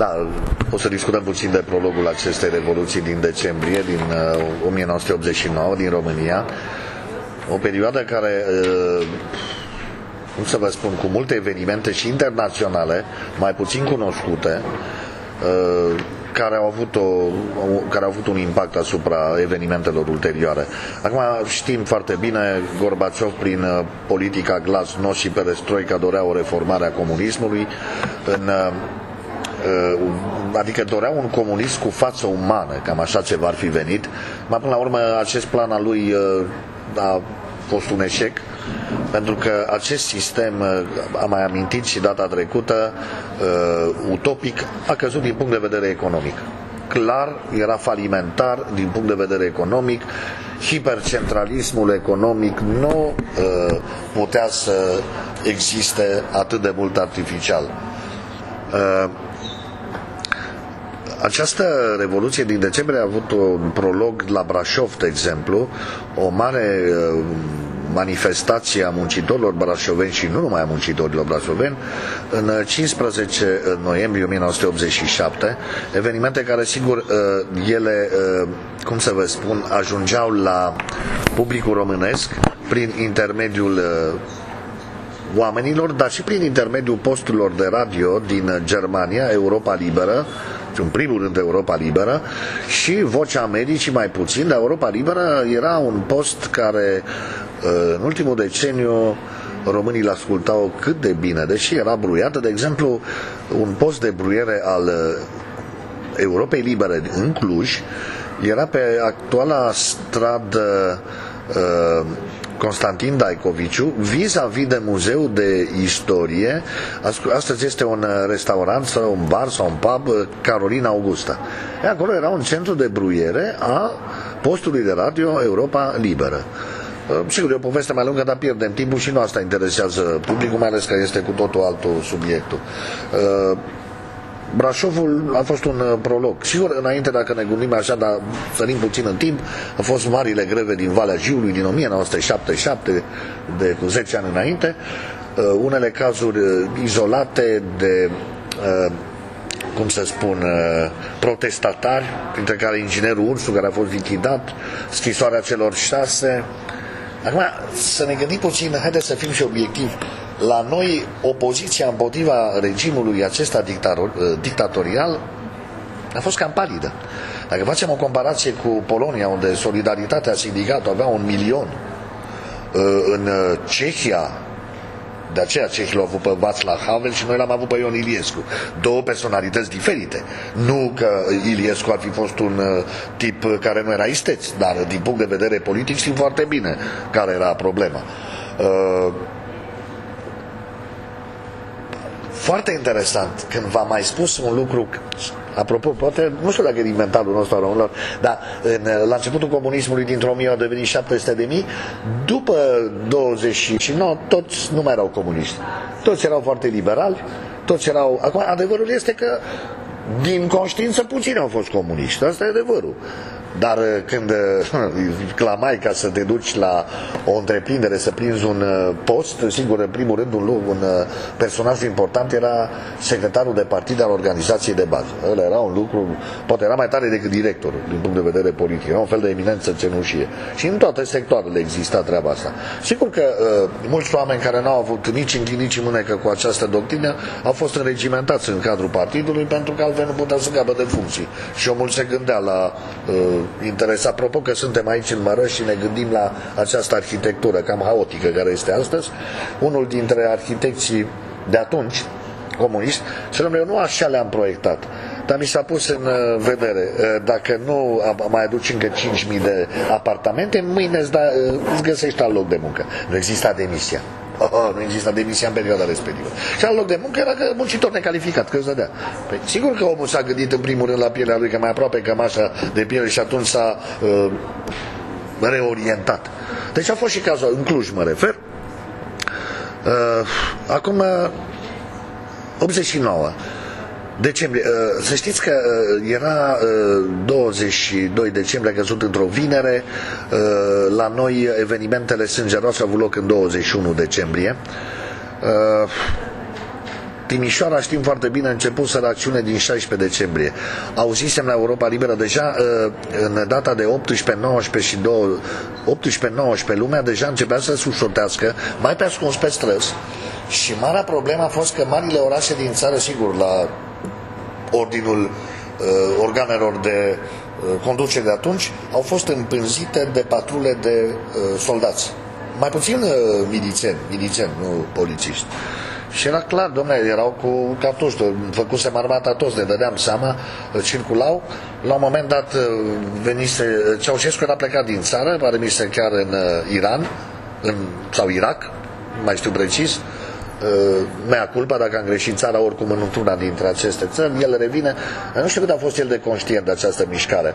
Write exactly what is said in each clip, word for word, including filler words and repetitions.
Da, o să discutăm puțin de prologul acestei revoluții din decembrie, din uh, o mie nouă sute optzeci și nouă, din România. O perioadă care, uh, cum să vă spun, cu multe evenimente și internaționale, mai puțin cunoscute, uh, care au avut, o, care au avut un impact asupra evenimentelor ulterioare. Acum știm foarte bine, Gorbaciov prin uh, politica glasnost și perestroica dorea o reformare a comunismului, în, uh, adică dorea un comunism cu față umană, cam așa ceva ar fi venit, dar până la urmă acest plan al lui uh, a fost un eșec, pentru că acest sistem, am mai amintit și data trecută, uh, utopic, a căzut din punct de vedere economic. Clar, era falimentar din punct de vedere economic, hipercentralismul economic nu uh, putea să existe atât de mult artificial. Uh, Această revoluție din decembrie a avut un prolog la Brașov, de exemplu, o mare uh, manifestație a muncitorilor brașoveni și nu numai a muncitorilor brașoveni, în cincisprezece noiembrie o mie nouă sute optzeci și șapte, evenimente care, sigur, uh, ele, uh, cum să vă spun, ajungeau la publicul românesc prin intermediul uh, oamenilor, dar și prin intermediul posturilor de radio din Germania, Europa Liberă, în primul rând Europa Liberă, și Vocea Americii mai puțin, dar Europa Liberă era un post care în ultimul deceniu românii l-ascultau cât de bine, deși era bruiată. De exemplu, un post de bruiere al Europei Libere în Cluj era pe actuala stradă uh, Constantin Daikoviciu, vis-a-vis de Muzeul de Istorie. Astăzi este un restaurant sau un bar sau un pub, Carolina Augusta. E, acolo era un centru de bruiere a postului de radio Europa Liberă. Sigur, e o poveste mai lungă, dar pierdem timpul și nu asta interesează publicul, mai ales că este cu totul altul subiectul. Brașovul a fost un prolog. Sigur, înainte, dacă ne gândim așa, dar sărim puțin în timp, au fost marile greve din Valea Jiului din o mie nouă sute șaptezeci și șapte, de cu zece ani înainte, unele cazuri izolate de, cum să spun, protestatari, printre care inginerul Ursu, care a fost lichidat, scrisoarea celor șase. Acum, să ne gândim puțin, haideți să fim și obiectivi. La noi, opoziția împotriva regimului acesta dictatorial a fost cam palidă. Dacă facem o comparație cu Polonia, unde Solidaritatea Sindicată avea un milion, în Cehia, de aceea cehii l-au avut pe Václav Havel și noi l-am avut pe Ion Iliescu. Două personalități diferite. Nu că Iliescu ar fi fost un tip care nu era isteț, dar din punct de vedere politic știm foarte bine care era problema. Foarte interesant, când v-am mai spus un lucru, apropo, poate, nu știu dacă e din mentalul nostru al românilor, dar în, la începutul comunismului, dintr-o mie au devenit șapte sute de mii, după douăzeci și nouă, toți nu mai erau comuniști. Toți erau foarte liberali, toți erau... Acum, adevărul este că, din conștiință, puțini au fost comuniști, asta e adevărul. Dar când clamai ca să te duci la o întreprindere, să prinzi un post, sigur, în primul rând, un, un personaj important era secretarul de partid al organizației de bază. Ăla era un lucru, poate era mai tare decât directorul, din punct de vedere politic. Era un fel de eminență cenușie. Și în toate sectoarele exista treaba asta. Sigur că uh, mulți oameni care n-au avut nici în nici în mânecă cu această doctrină au fost înregimentați în cadrul partidului, pentru că altfel nu puteau să capăte funcții. Și omul se gândea la uh, interes. Apropo că suntem aici în Mărăș și ne gândim la această arhitectură cam haotică care este astăzi, unul dintre arhitecții de atunci, comuniști, și eu nu așa le-am proiectat, dar mi s-a pus în vedere, dacă nu mai aduci încă cinci mii de apartamente, mâine îți, da, îți găsești alt loc de muncă. Nu exista demisia. Oh, nu exista demisia în perioada respectivă. Și alt loc de muncă era că muncitor necalificat, că îți dădea. Păi, sigur că omul s-a gândit în primul rând la pielea lui, că mai aproape cămașa de piele, și atunci s-a uh, reorientat. Deci a fost și cazul, în Cluj mă refer. Uh, acum, optzeci și nouă decembrie, să știți că era douăzeci și doi decembrie, a căzut într-o vinere. La noi evenimentele sângeroase au avut loc în douăzeci și unu decembrie. Timișoara, știm foarte bine, a început sărăciune din șaisprezece decembrie. Auzisem la Europa Liberă deja în data de optsprezece nouăsprezece și optsprezece nouăsprezece lumea deja începea să sușotească, mai pe ascuns pe străzi. Și marea problemă a fost că marile orașe din țară, sigur, la ordinul uh, organelor de uh, conducere de atunci, au fost împânzite de patrule de uh, soldați. Mai puțin uh, milițieni, milițieni, nu polițiști. Și era clar, domnule, erau cu cartuși, făcusem armata toți, ne dădeam seama, circulau. La un moment dat venise, Ceaușescu era plecat din țară, pare mi se chiar în Iran, în, sau Irak, nu mai știu precis, mea culpa dacă am greșit țara oricum în una dintre aceste țări, el revine, nu știu cât a fost el de conștient de această mișcare.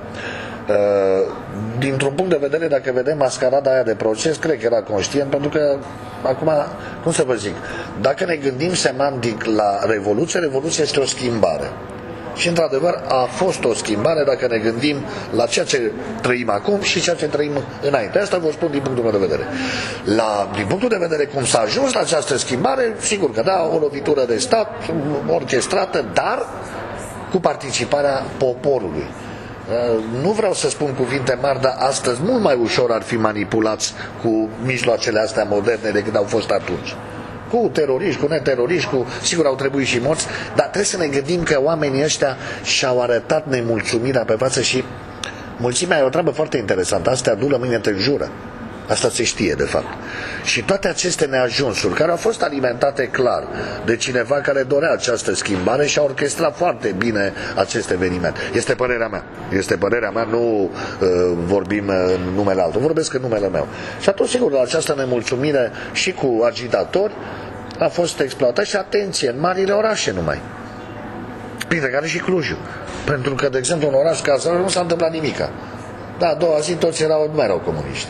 Dintr-un punct de vedere, dacă vedem mascarada aia de proces, cred că era conștient, pentru că acum, cum să vă zic, dacă ne gândim semantic la revoluție, revoluția este o schimbare. Și într-adevăr a fost o schimbare dacă ne gândim la ceea ce trăim acum și ceea ce trăim înainte. Asta vă spun din punctul meu de vedere. La, din punctul de vedere cum s-a ajuns la această schimbare, sigur că da, o lovitură de stat, orchestrată, dar cu participarea poporului. Nu vreau să spun cuvinte mari, dar astăzi mult mai ușor ar fi manipulați cu mijloacele astea moderne decât au fost atunci. Cu teroriști, cu neteroriști, cu... sigur au trebuit și morți, dar trebuie să ne gândim că oamenii ăștia și-au arătat nemulțumirea pe față și mulțimea e o treabă foarte interesantă. Asta te adulă, mâine te jură. Asta se știe, de fapt. Și toate aceste neajunsuri, care au fost alimentate clar de cineva care dorea această schimbare și a orchestrat foarte bine acest eveniment. Este părerea mea. Este părerea mea, nu uh, vorbim în numele altul, vorbesc în numele meu. Și atunci, sigur, la această nemulțumire și cu agitatori a fost exploatat și, atenție, în marile orașe numai. Printre care și Clujul. Pentru că, de exemplu, în oraș ca Zău nu s-a întâmplat nimica. Da, a doua zi toți erau, nu erau comuniști.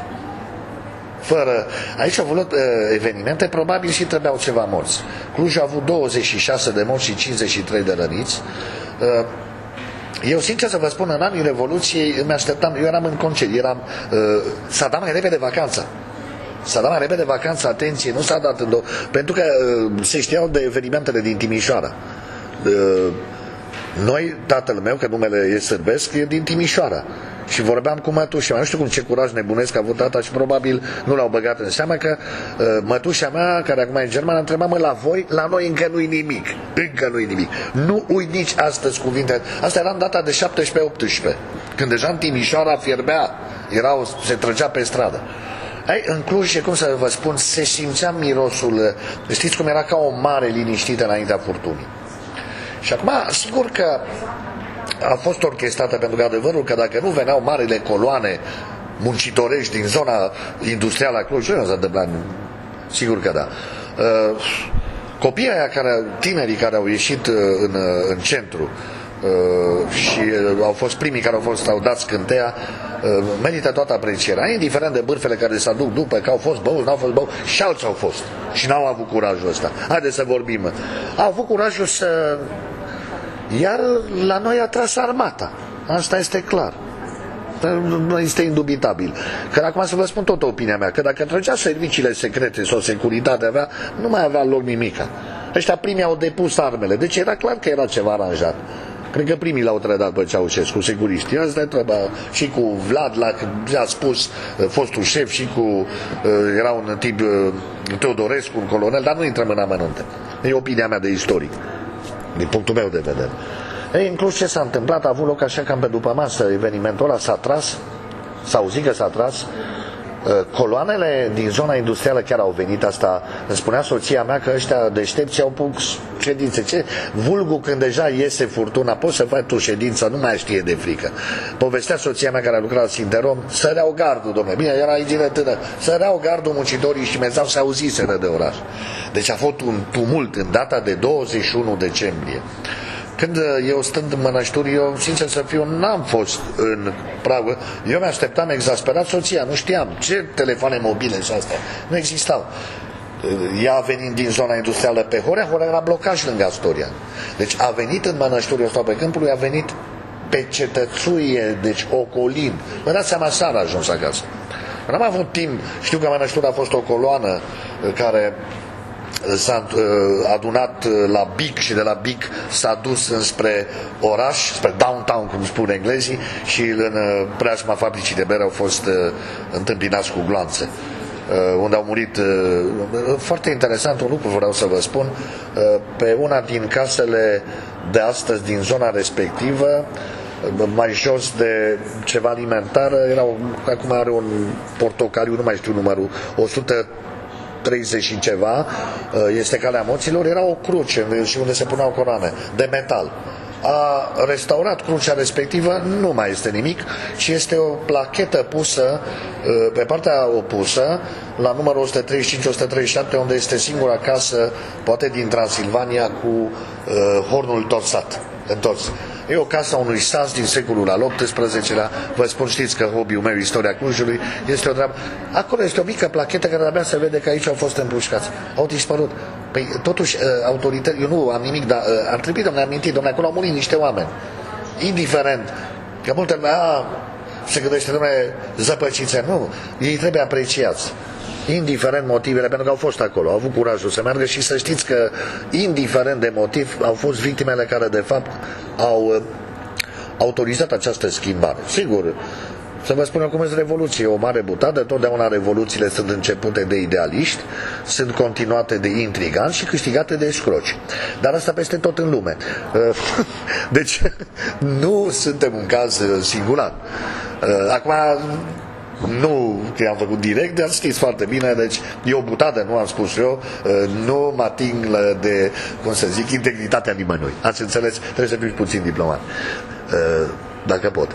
Fără, aici au avut uh, evenimente, probabil și trebuiau ceva morți. Clujul a avut douăzeci și șase de morți și cincizeci și trei de răniți. Uh, eu, sincer să vă spun, în anii Revoluției îmi așteptam, eu eram în concediu, eram, uh, s-a dat mai repede vacanța. S-a dat mai repede vacanța, atenție, nu s-a dat în două, pentru că uh, se știau de evenimentele din Timișoara. Uh, noi, tatăl meu, că numele e sârbesc, e din Timișoara. Și vorbeam cu mătușa mea, nu știu cum, ce curaj nebunesc a avut tata și probabil nu l-au băgat în seamă că uh, mătușa mea, care acum e în Germania, întreba, mă, la voi, la noi încă nu-i nimic, încă nu-i nimic. Nu uit nici astăzi cuvinte. Asta era în data de șaptesprezece optsprezece, când deja în Timișoara fierbea, erau, se trăgea pe stradă. Ai, în Cluj, cum să vă spun, se simțea mirosul, știți cum era, ca o mare liniștită înaintea furtunii. Și acum, sigur că a fost orchestrată, pentru că adevărul că dacă nu veneau marile coloane muncitorești din zona industrială a Clujului, nu s-a întâmplat, sigur că da. Uh, copiii aia, care, tinerii care au ieșit în, în centru uh, și au fost primii care au fost au dat scânteia, uh, merită toată aprecierea, indiferent de bârfele care se aduc după, că au fost băuți, n-au fost băuți, și alții au fost și n-au avut curajul ăsta. Haideți să vorbim. Au avut curajul să... Iar la noi a tras armata. Asta este clar. Este indubitabil. Că acum să vă spun tot opinia mea, că dacă trăgea serviciile secrete sau securitatea avea, nu mai avea loc nimica. Ăștia primii au depus armele. Deci era clar că era ceva aranjat. Cred că primii l-au trădat pe Ceaușescu, securiștii. Asta treba și cu Vlad, la a spus fostul șef, și cu era un tip Teodorescu, un colonel, dar nu intrăm în amănunte. E opinia mea de istoric, din punctul meu de vedere. Ei, în Cluj ce s-a întâmplat? A avut loc așa cam pe după masă evenimentul ăla, s-a tras, s-a auzit că s-a tras. Coloanele din zona industrială chiar au venit, asta îmi spunea soția mea, că ăștia deștepți au pus ședințe. Ce? Vulgul, când deja iese furtuna, poți să faci tu ședința, nu mai știe de frică. Povestea soția mea, care a lucrat la Sinterom, săreau gardul, domnule, bine, era aici de tânăr, săreau gardul muncitorii și mezau, se auziseră de oraș. Deci a fost un tumult în data de douăzeci și unu decembrie. Când eu stând în mănășturi, eu, sincer să fiu, n-am fost în pragul. Eu mi-așteptam exasperat soția, nu știam ce telefoane mobile și astea. Nu existau. Ea venind din zona industrială pe Horea, Horea era blocaj lângă Astoria. Deci a venit în mănășturi, eu stau pe Câmpului, a venit pe cetățuie, deci ocolind. Vă dați seama, seara a ajuns acasă. N-am avut timp, știu că mănăștura a fost o coloană care s-a adunat la Bic și de la Bic s-a dus înspre oraș, spre downtown, cum spun englezii, și în preajma fabricii de bere au fost întâmpinați cu gloanțe, unde au murit. Foarte interesant un lucru vreau să vă spun: pe una din casele de astăzi din zona respectivă, mai jos de ceva alimentar, erau, acum are un portocaliu, nu mai știu numărul, o sută treizeci și ceva, este Calea Moților, era o cruce și unde se puneau coroane de metal. A restaurat crucea respectivă, nu mai este nimic, ci este o plachetă pusă pe partea opusă, la numărul o sută treizeci și cinci - o sută treizeci și șapte, unde este singura casă, poate din Transilvania, cu uh, hornul torsat, întors. E o casă a unui sas din secolul al optsprezecelea. Vă spun, știți că hobby-ul meu, istoria Clujului, este o treabă. Acolo este o mică plachetă care abia se vede că aici au fost împușcați. Au dispărut. Păi, totuși, autorități, eu nu am nimic, dar ar trebui, domnule, amintit, domnule, acolo au murit niște oameni. Indiferent că multă lume, a, se gândește, domnule, zăpăcițe. Nu, ei trebuie apreciați. Indiferent motivele, pentru că au fost acolo, au avut curajul să meargă, și să știți că, indiferent de motiv, au fost victimele care, de fapt, au autorizat această schimbare. Sigur, să vă spun cum este revoluție, o mare butadă, totdeauna revoluțiile sunt începute de idealiști, sunt continuate de intriganți și câștigate de escroci. Dar asta peste tot în lume. Deci, nu suntem un caz singular. Acum, nu că am făcut direct, dar știți foarte bine, deci e o butadă, nu am spus eu, nu mă ating de, cum să zic, integritatea nimănui. Ați înțeles? Trebuie să fiți puțin diplomat, dacă pot.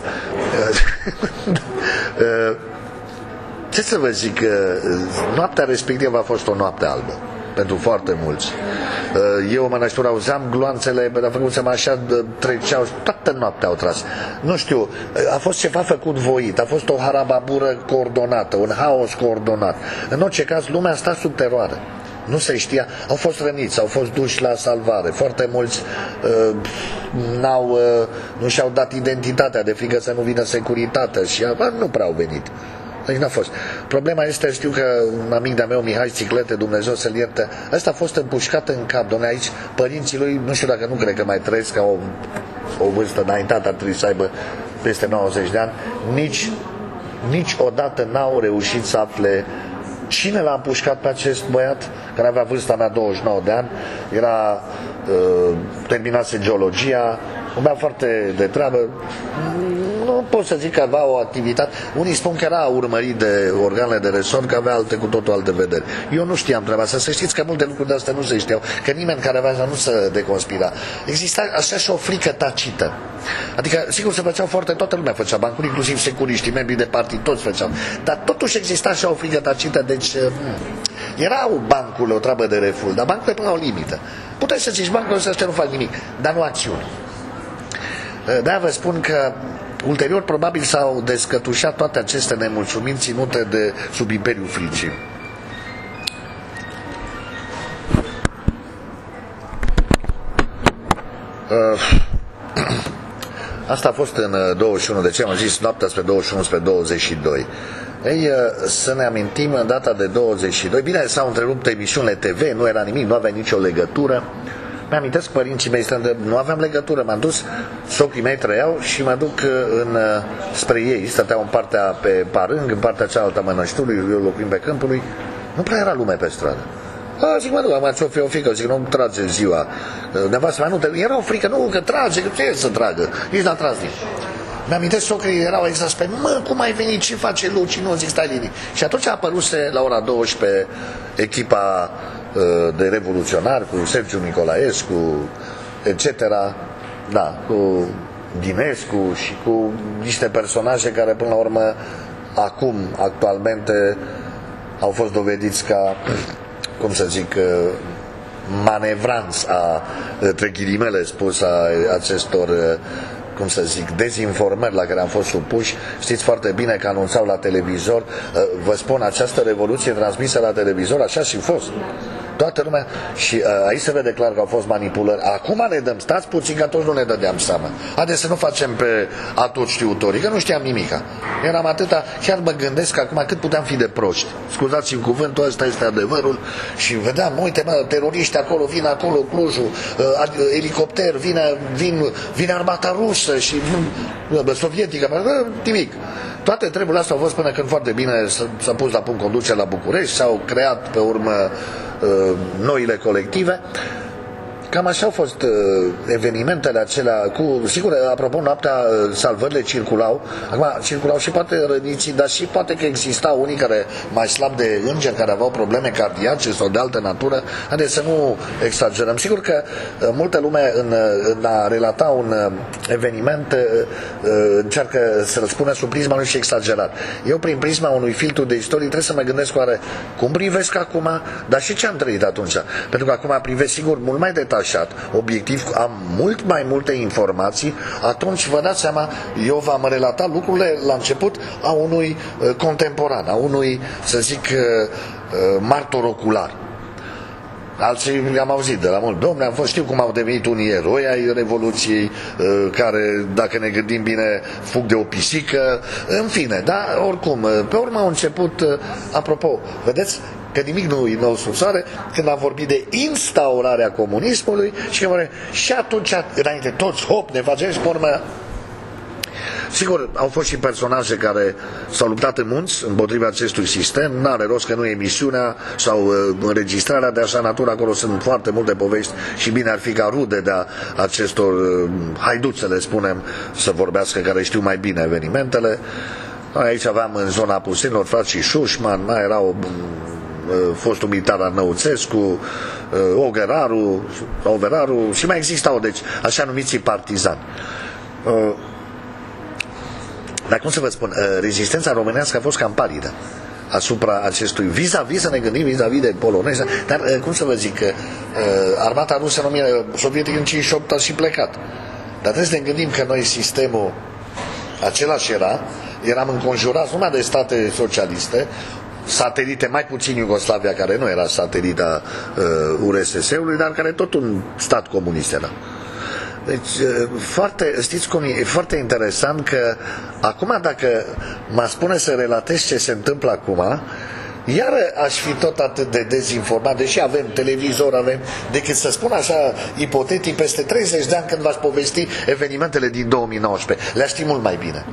Ce să vă zic, noaptea respectivă a fost o noapte albă pentru foarte mulți. Eu, mănăștur, auzeam gloanțele, a făcut să așa, treceau, toată noaptea au tras. Nu știu, a fost ceva făcut voit, a fost o harababură coordonată, un haos coordonat. În orice caz, lumea a stat sub teroare. Nu se știa, au fost răniți, au fost duși la salvare. Foarte mulți uh, n-au, uh, nu și-au dat identitatea de frică să nu vină securitatea și uh, nu prea au venit. Deci n-a fost. Problema este, știu că un amic de-a meu, Mihai Țiclete, Dumnezeu să-l ierte, ăsta a fost împușcat în cap. Doamne, aici părinții lui, nu știu dacă nu cred că mai trăiesc, ca o, o vârstă înaintată, ar trebui să aibă peste nouăzeci de ani, nici, niciodată n-au reușit să afle cine l-a împușcat pe acest băiat, care avea vârsta mea douăzeci și nouă de ani, era, uh, terminase geologia, un băiat foarte de treabă. Nu pot să zic că avea o activitate. Unii spun că era urmărit de organele de resort, că avea alte cu totul alte vederi. Eu nu știam treaba asta. Să știți că multe lucruri de astea nu se știau, că nimeni care avea să nu se deconspira. Exista așa și o frică tacită. Adică, sigur, se făceau foarte, toată lumea făcea bancuri, inclusiv securiștii, membrii de partid, toți făceau. Dar totuși exista așa o frică tacită, deci era bancul o treabă de reful, dar bancul e până la o limită. Puteți să zici, bancul ăsta nu fac nimic, dar nu acțiuni. De-aia vă spun că ulterior probabil s-au descătușat toate aceste nemulțumiri ținute de sub Imperiul Fricii. Asta a fost în douăzeci și unu decembrie, am zis noaptea spre douăzeci și unu spre douăzeci și doi. Ei, să ne amintim, în data de douăzeci și doi, bine, s-au întrerupt emisiunile T V, nu era nimic, nu avea nicio legătură. Mi-amintesc, părinții mei stând, nu aveam legătură, m-am dus, socrii mei trăiau și mă duc în, spre ei, stăteau în partea pe Parâng, în partea cealaltă a Mănăștiului, eu locuim pe Câmpului, nu prea era lume pe stradă. A, zic, mă duc, am ți-o fi o frică, zic, nu trage ziua, nevastă mea, nu, era o frică, nu, că trage, că ce să tragă, nici n-a tras nici. Mi-amintesc, socrii erau exasperați, mă, cum ai venit, ce face Luci, nu, zic, stai liniștit. Și atunci a apăruse la ora douăsprezece echipa de revoluționari cu Sergiu Nicolaescu, et cetera, da, cu Dinescu și cu niște personaje care până la urmă acum, actualmente, au fost dovediți ca, cum să zic, manevranți a, între ghilimele spus, a acestor, cum să zic, dezinformări la care am fost supuși. Știți foarte bine că anunțau la televizor, vă spun, această revoluție transmisă la televizor, așa și fost. toată lumea, și uh, aici se vede clar că au fost manipulări. Acum ne dăm, stați puțin, că atunci nu ne dădeam seama. Haideți să nu facem pe atunci știutorii, că nu știam nimica. Eram atâta, chiar mă gândesc acum cât puteam fi de proști. Scuzați-mi cuvântul, ăsta este adevărul. Și vedeam, uite mă, teroriști acolo, vin acolo Clujul, uh, elicopter, vine, vin, vine armata rusă și uh, sovietică, uh, nimic. Toate treburile astea au fost până când foarte bine s-a pus la punct conducerea la București, s-au creat pe urmă uh, noile colective. Cam așa au fost uh, evenimentele acelea cu, sigur, apropo, noaptea uh, salvările circulau. Acum circulau și poate răniții, dar și poate că existau unii care mai slab de îngeri, care aveau probleme cardiace sau de altă natură. Haideți să nu exagerăm. Sigur că uh, multă lume în, în a relata un uh, eveniment uh, uh, încearcă să-l spună sub prisma lui și exagerat. Eu, prin prisma unui filtru de istorie, trebuie să mă gândesc oare cum privesc acum, dar și ce am trăit atunci. Pentru că acum privesc, sigur, mult mai detașat, obiectiv, am mult mai multe informații. Atunci vă dați seama, eu v-am relatat lucrurile la început a unui uh, contemporan, a unui, să zic, uh, uh, martor ocular. Alții le-am auzit de la mult. Dom'le, am fost, știu cum au devenit unii eroi ai Revoluției, uh, care, dacă ne gândim bine, fug de o pisică, în fine, da, oricum, uh, pe urmă au început, uh, apropo, vedeți, că nimic nu e nou sub soare, când am vorbit de instaurarea comunismului și, și atunci, înainte, toți, hop, ne facem și pe urmă. Sigur, au fost și personaje care s-au luptat în munți împotriva acestui sistem. N-are rost, că nu e emisiunea sau uh, înregistrarea de așa natură. Acolo sunt foarte multe povești și bine ar fi ca rude de a acestor uh, haiduți, să le spunem, să vorbească, care știu mai bine evenimentele. Aici aveam în zona Pusinilor frații Șușman, mai erau fostul militar Arnăuțescu, Ogăraru, Overaru și mai existau, deci, așa numiții partizani. Dar cum să vă spun, rezistența românească a fost cam palidă asupra acestui, vis-a-vis, să ne gândim vis-a-vis de poloneză, dar cum să vă zic, armata rusă în sovietică în cincizeci și opt a și plecat. Dar trebuie să ne gândim că noi sistemul același era, eram înconjurați numai de state socialiste, satelite, mai puțin Iugoslavia, care nu era satelita uh, U R S S-ului, dar care tot un stat comunist era. Deci, uh, foarte, știți cum e, e foarte interesant că acum, dacă mă spune să relatez ce se întâmplă acum, iar aș fi tot atât de dezinformat, deși avem televizor, avem, decât să spun așa ipotetic, peste treizeci de ani, când v-aș povesti evenimentele din două mii nouăsprezece. Le-aș ști mult mai bine.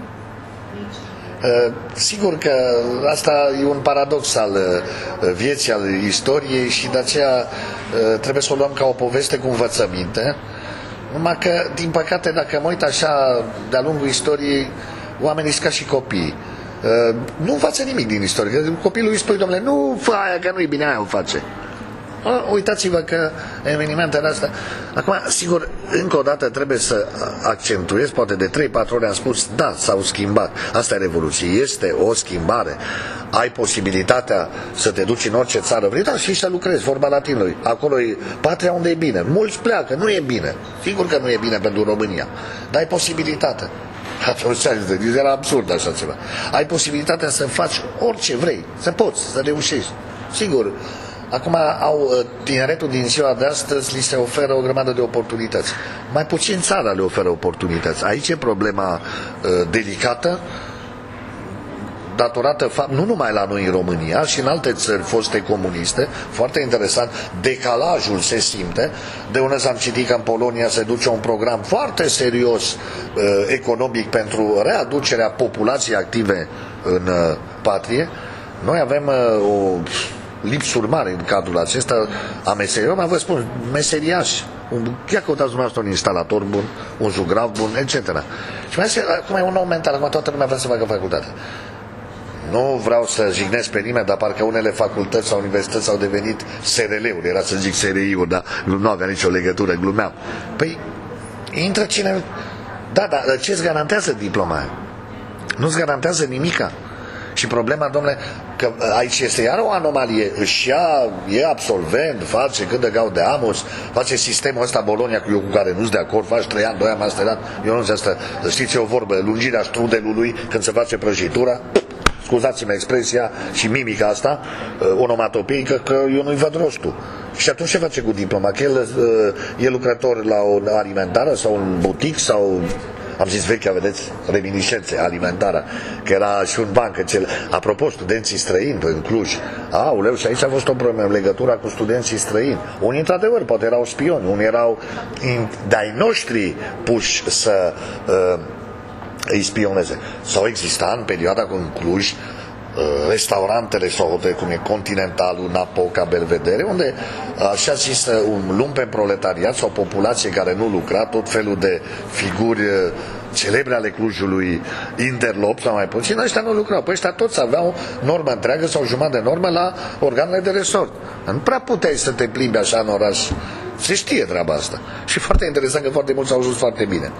Uh, sigur că asta e un paradox al uh, vieții, al istoriei, și de aceea uh, trebuie să o luăm ca o poveste cu învățăminte. Numai că, din păcate, dacă mă uit așa de-a lungul istoriei, oamenii sunt ca și copii. Uh, nu învață nimic din istorie. Copilul îi spui, domnule, nu fă aia, că nu-i bine, aia o face. Uitați-vă că evenimentele astea. Acum, sigur, încă o dată trebuie să accentuez, poate de trei patru ori am spus, da, s-au schimbat. Asta e revoluție, este o schimbare. Ai posibilitatea să te duci în orice țară vrei, dar și să lucrezi, vorba latinului. Acolo e patria unde e bine. Mulți pleacă, nu e bine. Sigur că nu e bine pentru România, dar ai posibilitatea. Atunci era absurd așa ceva. Ai posibilitatea să faci orice vrei, să poți, să reușești. Sigur. Acum au tineretul din ziua de astăzi, li se oferă o grămadă de oportunități. Mai puțin țara le oferă oportunități. Aici e problema uh, delicată, datorată fapt, nu numai la noi în România, și în alte țări foste comuniste. Foarte interesant, decalajul se simte. De unde am citit că în Polonia se duce un program foarte serios uh, economic pentru readucerea populației active în uh, patrie. Noi avem uh, o lipsuri mari în cadrul acesta a meserilor, mai vă spun, meseriași. Chiar căutați dumneavoastră un instalator bun, un jugrav bun, et cetera. Și mai este, acum e un nou mental, acum toată lumea vrea să facă facultate. Nu vreau să jignesc pe nimeni, dar parcă unele facultăți sau universități au devenit S R L-uri, era să zic S R I-uri, dar nu avea nicio legătură, glumeam. Păi, intră cine... Da, dar ce îți garantează diploma aia? Nu-ți garantează nimica. Și problema, domnule, că aici este iar o anomalie. Își ia, e absolvent, face cât de gau de amus, face sistemul ăsta Bologna, cu eu cu care nu-s de acord, faci trei ani, doi ani masterat. Eu nu știu asta, știți o vorbă, lungirea strudelului când se face prăjitura, scuzați-mi expresia și mimica asta, onomatopeică, că eu nu-i văd rostul. Și atunci ce face cu diploma? Că el e lucrător la o alimentară sau un butic sau... Am zis vechea, vedeți, reminiscențe alimentară, că era și un bancă. Cel... Apropo, studenții străini în Cluj. Aoleu, și aici a fost o problemă, legătura cu studenții străini. Unii, într-adevăr, poate erau spioni, unii erau de-ai noștri puși să uh, îi spioneze. Sau exista în perioada cu în Cluj restaurantele sau hotele cum e Continentalul, Napoca, Belvedere, unde așa zis un lumpen proletariat sau o populație care nu lucra, tot felul de figuri celebre ale Clujului, interlop sau mai puțin, ăștia nu lucrau. Păi ăștia toți aveau normă întreagă sau jumătate de normă la organele de resort. Nu prea puteai să te plimbi așa în oraș. Se știe treaba asta. Și foarte interesant că foarte mulți au ajuns foarte bine.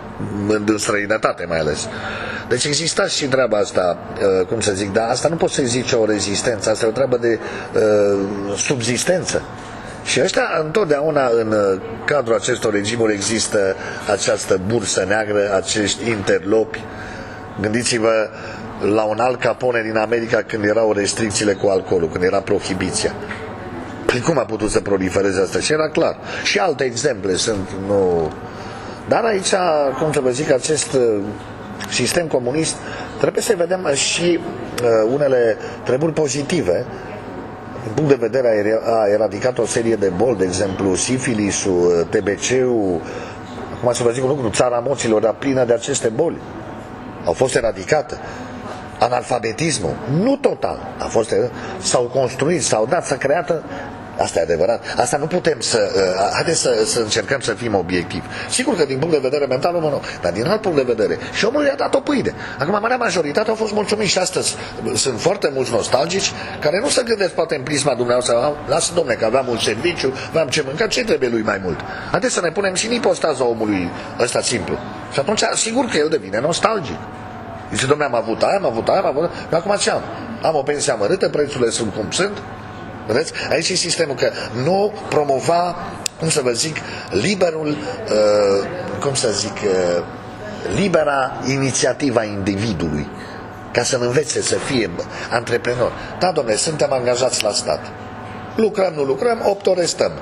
În străinătate mai ales. Deci exista și treaba asta, cum să zic, dar asta nu poți să zici o rezistență, asta e o treabă de uh, subzistență. Și ăștia, întotdeauna în cadrul acestor regimuri există această bursă neagră, acești interlopi. Gândiți-vă la un Al Capone din America când erau restricțiile cu alcoolul, când era prohibiția. Păi cum a putut să prolifereze asta? Și era clar. Și alte exemple sunt, nu... Dar aici, cum să vă zic, acest sistem comunist, trebuie să vedem și unele treburi pozitive. Din punct de vedere, a eradicat o serie de boli, de exemplu, sifilisul, T B C-ul, acum să vă zic un lucru, țara moților era plină de aceste boli. Au fost eradicate. Analfabetismul, nu total, a fost, s-au construit, s-au dat, s-a creat. Asta e adevărat. Asta nu putem să... Uh, haideți să, să încercăm să fim obiectivi. Sigur că din punct de vedere mental omul nu, dar din alt punct de vedere. Și omul i-a dat o pâine. Acum, marea majoritate au fost mulțumiți și astăzi sunt foarte mulți nostalgici care nu se gândesc poate în prisma dumneavoastră. Lasă, domne, că aveam un serviciu, aveam ce mânca, ce trebuie lui mai mult? Haideți să ne punem și în ipostaza omului ăsta simplu. Și atunci, sigur că el devine nostalgic. Zice, domne, am avut aia, am avut aia, am avut aia, dar acum ce am? Am o pensie amărâtă, prețurile sunt cum sunt. Vedeți? Aici e sistemul că nu promova, cum să vă zic, liberul, uh, cum să zic, uh, libera inițiativa individului, ca să învețe să fie antreprenor. Da, domnule, suntem angajați la stat. Lucrăm, nu lucrăm, opt ore stăm.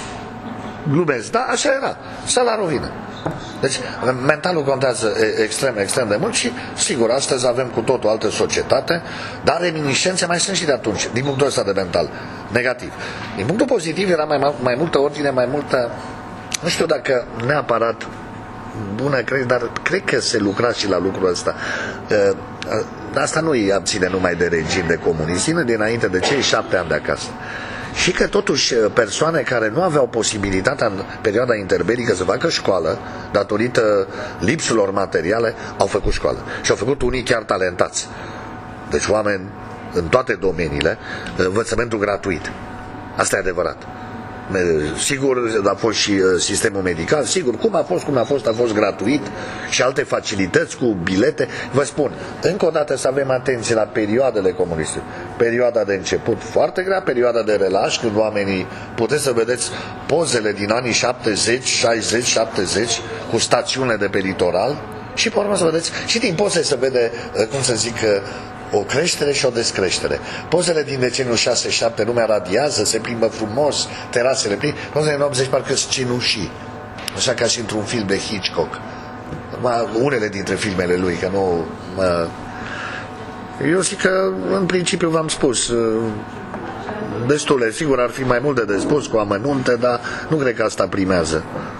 Glumesc, da, așa era. Salariul vine. Deci, mentalul contează extrem, extrem de mult și, sigur, astăzi avem cu totul altă societate, dar reminiscențe mai sunt și de atunci, din punctul ăsta de mental, negativ. Din punctul pozitiv era mai, mai multă ordine, mai multă, nu știu dacă neapărat bună, cred, dar cred că se lucra și la lucrul ăsta. Asta nu îi abține numai de regim, de comunism, ține dinainte de cei șapte ani de acasă. Și că totuși persoane care nu aveau posibilitatea în perioada interbelică să facă școală, datorită lipsurilor materiale, au făcut școală. Și au făcut unii chiar talentați. Deci oameni în toate domeniile, învățământul gratuit. Asta e adevărat. Sigur, a fost și sistemul medical, sigur, cum a fost, cum a fost, a fost gratuit și alte facilități cu bilete. Vă spun, încă o dată să avem atenție la perioadele comuniste. Perioada de început foarte grea, perioada de relaș, când oamenii, puteți să vedeți pozele din anii șaptezeci, șaizeci, șaptezeci, cu stațiune de pe litoral și pe urmă să vedeți, și din poze se vede, cum să zic, o creștere și o descreștere. Pozele din deceniul șase șapte, lumea radiază, se plimbă frumos, terasele pline. Pozele în optzeci parcă sunt cenușii. Așa ca și într-un film de Hitchcock. Unele dintre filmele lui, că nu... Eu zic că, în principiu, v-am spus, destule, sigur ar fi mai mult de spus cu amănunte, dar nu cred că asta primează.